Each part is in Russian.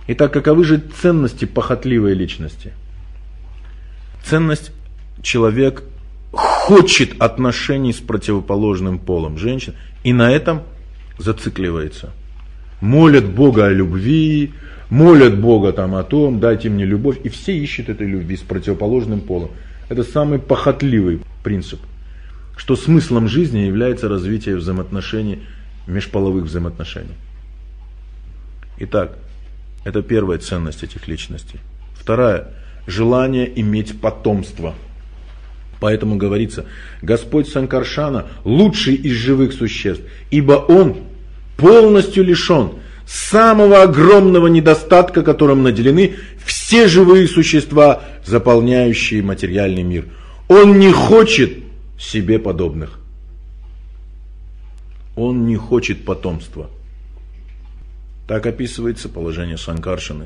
Итак, каковы же ценности похотливой личности? Ценность: человек хочет отношений с противоположным полом, женщин, и на этом зацикливается. Молят Бога о любви, молят Бога там о том, дайте мне любовь, и все ищут этой любви с противоположным полом. Это самый похотливый принцип, что смыслом жизни является развитие взаимоотношений, межполовых взаимоотношений. Итак, это первая ценность этих личностей. Вторая: желание иметь потомство. Поэтому говорится, Господь Санкаршана лучший из живых существ, ибо Он полностью лишен самого огромного недостатка, которым наделены все живые существа, заполняющие материальный мир. Он не хочет себе подобных. Он не хочет потомства. Так описывается положение Санкаршаны,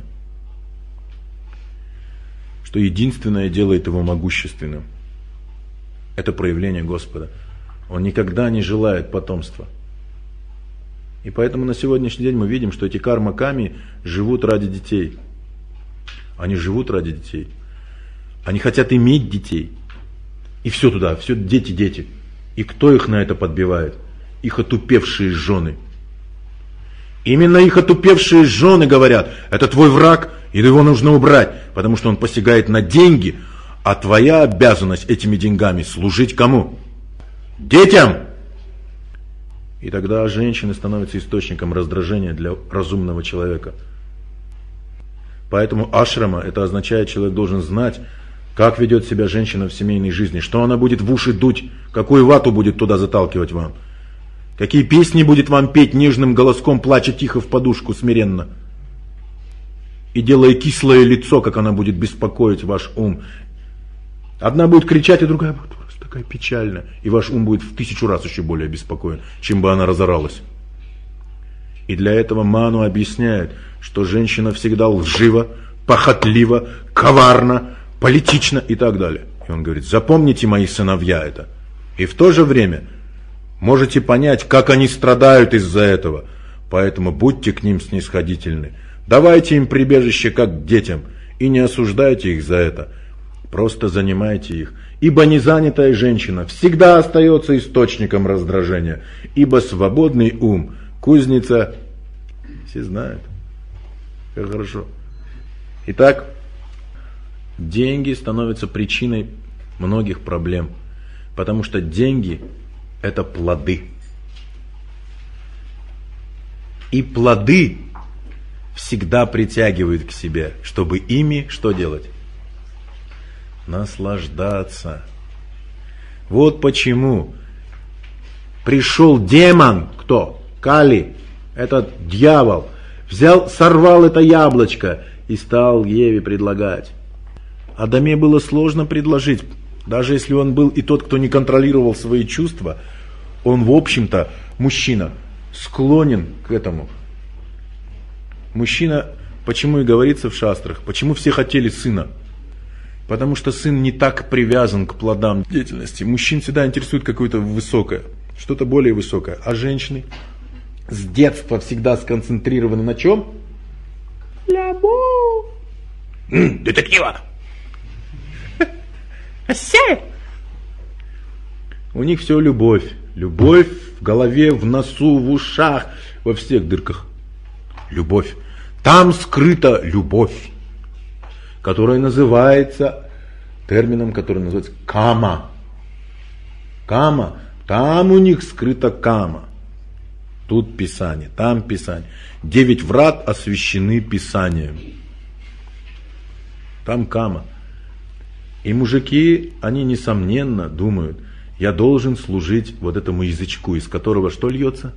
что единственное делает его могущественным — это проявление Господа. Он никогда не желает потомства. И поэтому на сегодняшний день мы видим, что эти карма-ками живут ради детей. Они живут ради детей. Они хотят иметь детей. И все туда, все дети. И кто их на это подбивает? Их отупевшие жены. Именно их отупевшие жены говорят: это твой враг, и его нужно убрать, потому что он посягает на деньги, а твоя обязанность этими деньгами служить кому? Детям! И тогда женщины становятся источником раздражения для разумного человека. Поэтому ашрама — это означает, человек должен знать, как ведет себя женщина в семейной жизни, что она будет в уши дуть, какую вату будет туда заталкивать вам, какие песни будет вам петь нежным голоском, плача тихо в подушку смиренно, и делая кислое лицо, как она будет беспокоить ваш ум. Одна будет кричать, а другая будет просто такая печальная, и ваш ум будет в 1000 раз еще более беспокоен, чем бы она разоралась. И для этого Ману объясняет, что женщина всегда лжива, похотлива, коварна, политична и так далее. И он говорит: запомните, мои сыновья, это. И в то же время можете понять, как они страдают из-за этого. Поэтому будьте к ним снисходительны. Давайте им прибежище, как к детям, и не осуждайте их за это. Просто занимайте их. Ибо незанятая женщина всегда остается источником раздражения. Ибо свободный ум — кузница. Все знают. Как хорошо. Итак, деньги становятся причиной многих проблем. Потому что деньги — это плоды. И плоды всегда притягивают к себе, чтобы ими что делать? Наслаждаться. Вот почему пришел демон, кто? Кали, этот дьявол, сорвал это яблочко и стал Еве предлагать. Адаме было сложно предложить, даже если он был и тот, кто не контролировал свои чувства, он, в общем-то, мужчина, склонен к этому. Мужчина, почему и говорится в шастрах, почему все хотели сына? Потому что сын не так привязан к плодам деятельности. Мужчин всегда интересует какое-то высокое, что-то более высокое. А женщины с детства всегда сконцентрированы на чем? Любовь. Детектива. У них все любовь. Любовь в голове, в носу, в ушах, во всех дырках. Любовь. Там скрыта любовь, которая называется термином, который называется кама. Кама. Там у них скрыта кама. Тут Писание, там Писание. 9 врат освящены Писанием. Там кама. И мужики, они несомненно думают: я должен служить вот этому язычку, из которого что льется?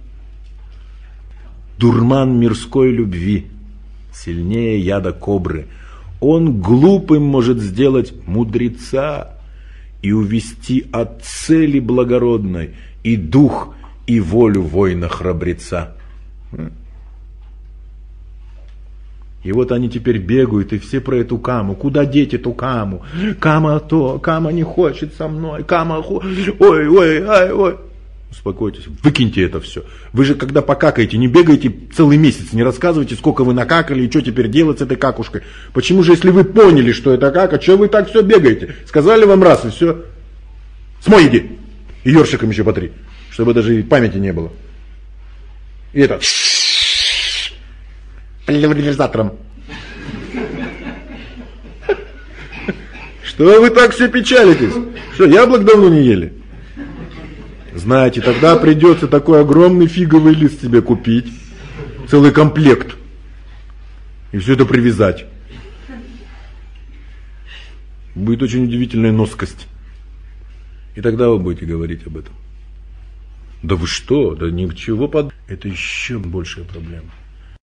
Дурман мирской любви, сильнее яда кобры. Он глупым может сделать мудреца и увести от цели благородной и дух, и волю воина-храбреца. И вот они теперь бегают, и все про эту каму. Куда деть эту каму? Кама то, кама не хочет со мной, кама ой. Успокойтесь, выкиньте это все. Вы же когда покакаете, не бегаете целый месяц, не рассказывайте, сколько вы накакали и что теперь делать с этой какушкой. Почему же, если вы поняли, что это кака, что вы так все бегаете? Сказали вам раз и все. Смой иди. И ёршиком еще потри, чтобы даже памяти не было. И это... Пульверизатором. Что вы так все печалитесь? Что, яблок давно не ели? Знаете, тогда придется такой огромный фиговый лист себе купить, целый комплект, и все это привязать. Будет очень удивительная носкость. И тогда вы будете говорить об этом. Да вы что? Да ничего под... Это еще большая проблема.